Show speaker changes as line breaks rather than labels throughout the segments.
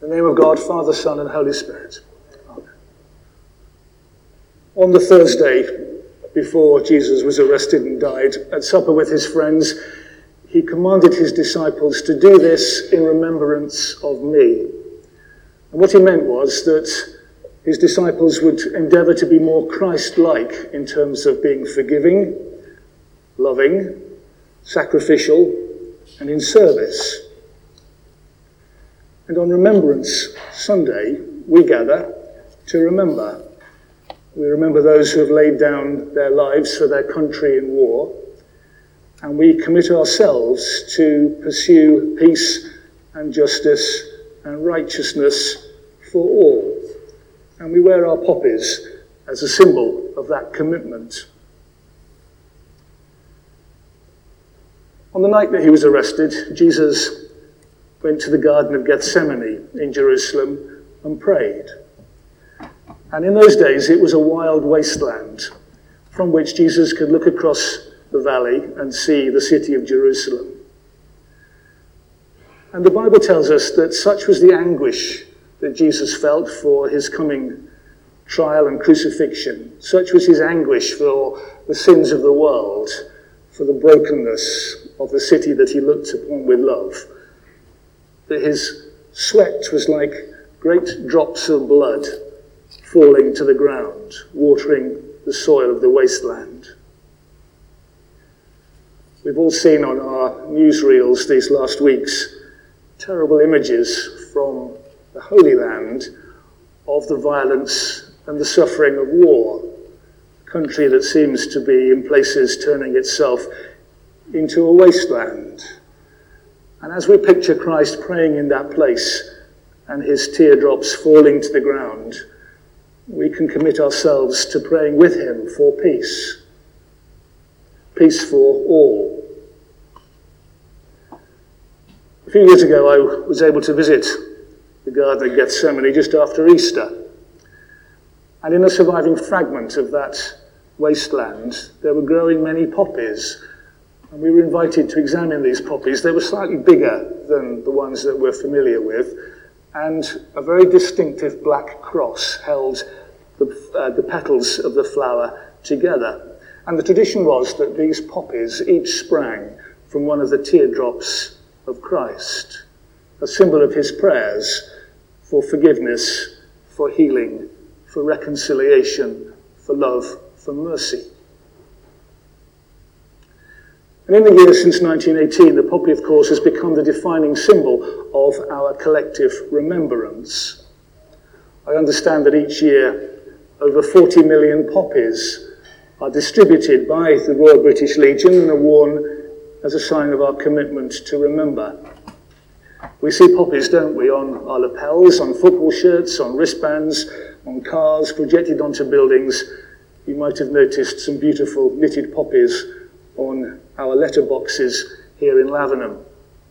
In the name of God, Father, Son, and Holy Spirit. Amen. On the Thursday before Jesus was arrested and died, at supper with his friends, he commanded his disciples to do this in remembrance of me. And what he meant was that his disciples would endeavour to be more Christ-like in terms of being forgiving, loving, sacrificial, and in service. And on Remembrance Sunday, we gather to remember. We remember those who have laid down their lives for their country in war, and we commit ourselves to pursue peace and justice and righteousness for all. And we wear our poppies as a symbol of that commitment. On the night that he was arrested, Jesus went to the Garden of Gethsemane in Jerusalem and prayed. And in those days, it was a wild wasteland from which Jesus could look across the valley and see the city of Jerusalem. And the Bible tells us that such was the anguish that Jesus felt for his coming trial and crucifixion. Such was his anguish for the sins of the world, for the brokenness of the city that he looked upon with love, that his sweat was like great drops of blood falling to the ground, watering the soil of the wasteland. We've all seen on our newsreels these last weeks terrible images from the Holy Land of the violence and the suffering of war, a country that seems to be in places turning itself into a wasteland. And as we picture Christ praying in that place and his teardrops falling to the ground, we can commit ourselves to praying with him for peace. Peace for all. A few years ago, I was able to visit the Garden of Gethsemane just after Easter. And in a surviving fragment of that wasteland, there were growing many poppies. And we were invited to examine these poppies. They were slightly bigger than the ones that we're familiar with, and a very distinctive black cross held the petals of the flower together. And the tradition was that these poppies each sprang from one of the teardrops of Christ, a symbol of his prayers for forgiveness, for healing, for reconciliation, for love, for mercy. And in the years since 1918, the poppy, of course, has become the defining symbol of our collective remembrance. I understand that each year over 40 million poppies are distributed by the Royal British Legion and are worn as a sign of our commitment to remember. We see poppies, don't we, on our lapels, on football shirts, on wristbands, on cars, projected onto buildings. You might have noticed some beautiful knitted poppies on our letterboxes here in Lavenham.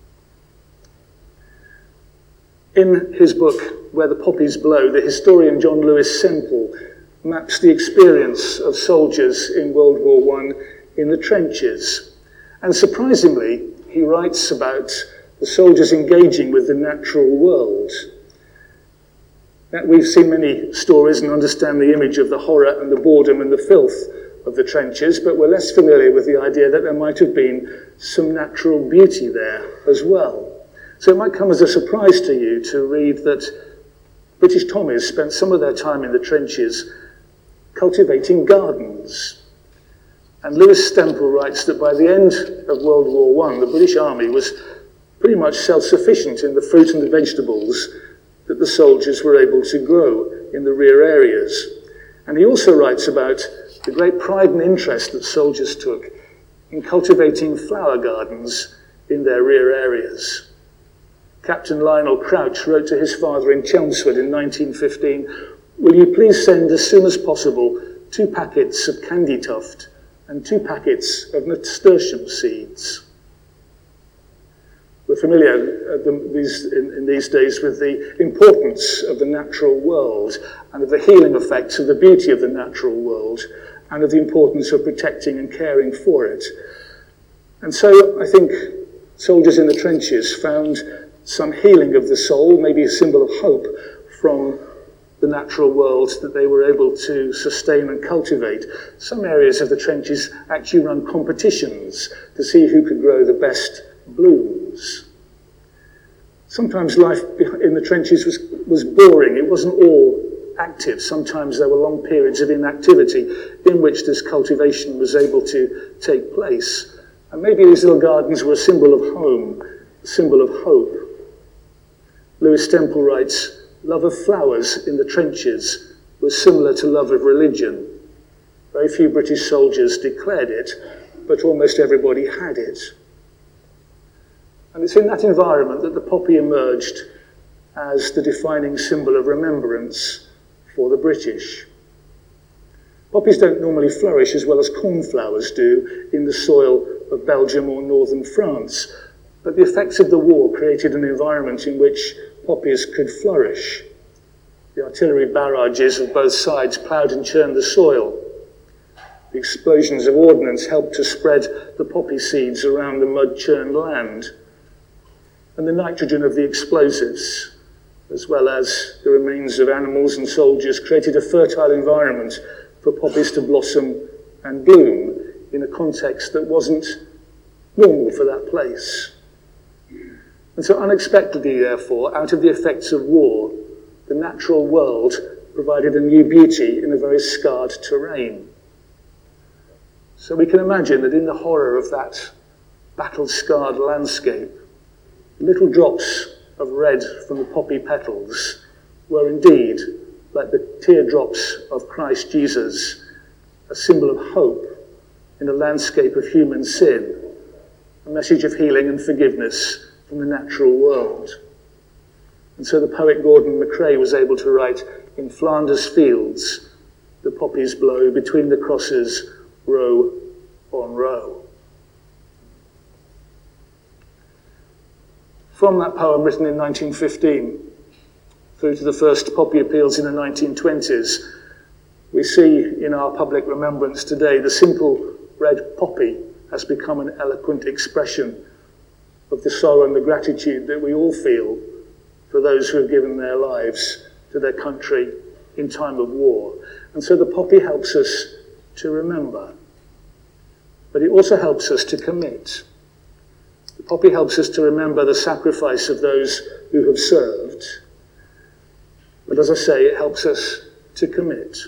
In his book, Where the Poppies Blow, the historian John Lewis Semple maps the experience of soldiers in World War I in the trenches. And surprisingly, he writes about the soldiers engaging with the natural world. Now, we've seen many stories and understand the image of the horror and the boredom and the filth of the trenches, but we're less familiar with the idea that there might have been some natural beauty there as well. So it might come as a surprise to you to read that British Tommies spent some of their time in the trenches cultivating gardens. And Lewis Semple writes that by the end of World War I, the British Army was pretty much self-sufficient in the fruit and the vegetables that the soldiers were able to grow in the rear areas. And he also writes about the great pride and interest that soldiers took in cultivating flower gardens in their rear areas. Captain Lionel Crouch wrote to his father in Chelmsford in 1915, "Will you please send as soon as possible 2 packets of candytuft and 2 packets of nasturtium seeds." We're familiar in these days with the importance of the natural world and of the healing effects of the beauty of the natural world and of the importance of protecting and caring for it. And so I think soldiers in the trenches found some healing of the soul, maybe a symbol of hope from the natural world that they were able to sustain and cultivate. Some areas of the trenches actually run competitions to see who could grow the best blooms. Sometimes life in the trenches was boring. It wasn't all active. Sometimes there were long periods of inactivity in which this cultivation was able to take place. And maybe these little gardens were a symbol of home, a symbol of hope. Lewis Temple writes, "Love of flowers in the trenches was similar to love of religion. Very few British soldiers declared it, but almost everybody had it." And it's in that environment that the poppy emerged as the defining symbol of remembrance for the British. Poppies don't normally flourish as well as cornflowers do in the soil of Belgium or northern France, but the effects of the war created an environment in which poppies could flourish. The artillery barrages of both sides ploughed and churned the soil. The explosions of ordnance helped to spread the poppy seeds around the mud-churned land. And the nitrogen of the explosives, as well as the remains of animals and soldiers, created a fertile environment for poppies to blossom and bloom in a context that wasn't normal for that place. And so unexpectedly, therefore, out of the effects of war, the natural world provided a new beauty in a very scarred terrain. So we can imagine that in the horror of that battle-scarred landscape, little drops of red from the poppy petals were indeed, like the teardrops of Christ Jesus, a symbol of hope in a landscape of human sin, a message of healing and forgiveness from the natural world. And so the poet Gordon MacRae was able to write, "In Flanders fields, the poppies blow between the crosses, row on row." From that poem written in 1915 through to the first poppy appeals in the 1920s, we see in our public remembrance today the simple red poppy has become an eloquent expression of the sorrow and the gratitude that we all feel for those who have given their lives to their country in time of war. And so the poppy helps us to remember, but it also helps us to commit. The poppy helps us to remember the sacrifice of those who have served, but as I say, it helps us to commit.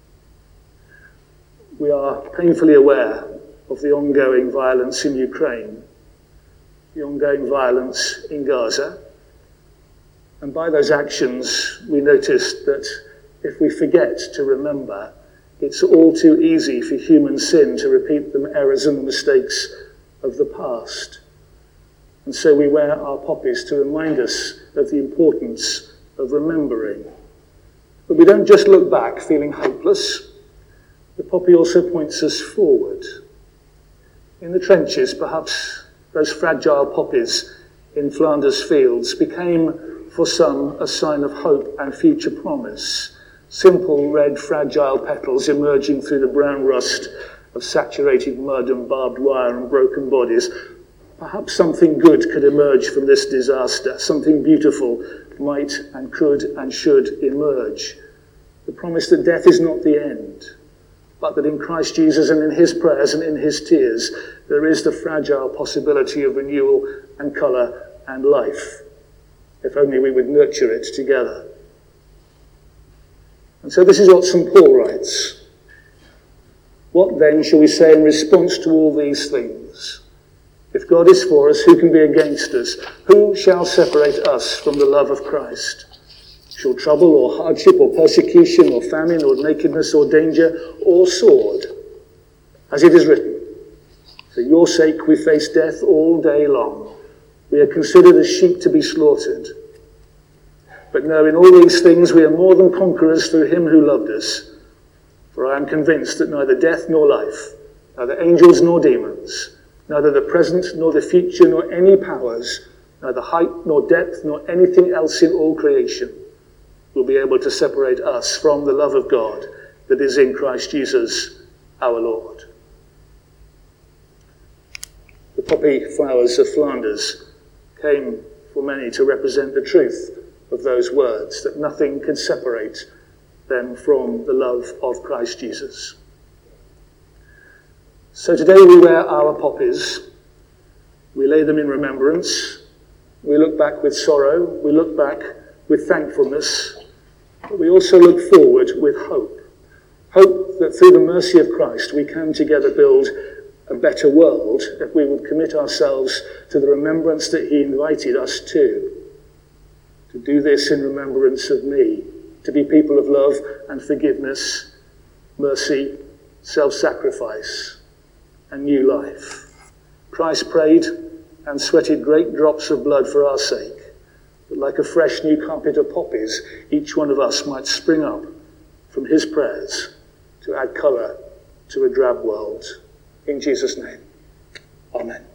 We are painfully aware of the ongoing violence in Ukraine, the ongoing violence in Gaza. And by those actions, we noticed that if we forget to remember, it's all too easy for human sin to repeat the errors and the mistakes of the past. And so we wear our poppies to remind us of the importance of remembering. But we don't just look back feeling hopeless. The poppy also points us forward. In the trenches, perhaps those fragile poppies in Flanders fields became for some a sign of hope and future promise. Simple red fragile petals emerging through the brown rust of saturated mud and barbed wire and broken bodies. Perhaps something good could emerge from this disaster. Something beautiful might and could and should emerge. The promise that death is not the end, but that in Christ Jesus and in his prayers and in his tears, there is the fragile possibility of renewal and colour and life, if only we would nurture it together. And so this is what St. Paul writes. What then shall we say in response to all these things? If God is for us, who can be against us? Who shall separate us from the love of Christ? Shall trouble or hardship or persecution or famine or nakedness or danger or sword? As it is written, for your sake we face death all day long. We are considered as sheep to be slaughtered. But no, in all these things we are more than conquerors through him who loved us. For I am convinced that neither death nor life, neither angels nor demons, neither the present nor the future nor any powers, neither height nor depth nor anything else in all creation will be able to separate us from the love of God that is in Christ Jesus our Lord. The poppy flowers of Flanders came for many to represent the truth of those words, that nothing can separate them from the love of Christ Jesus. So today we wear our poppies, we lay them in remembrance, we look back with sorrow, we look back with thankfulness, but we also look forward with hope. Hope that through the mercy of Christ we can together build a better world if we would commit ourselves to the remembrance that he invited us to do this in remembrance of me, to be people of love and forgiveness, mercy, self-sacrifice, and new life. Christ prayed and sweated great drops of blood for our sake, that like a fresh new carpet of poppies, each one of us might spring up from his prayers to add colour to a drab world. In Jesus' name, amen.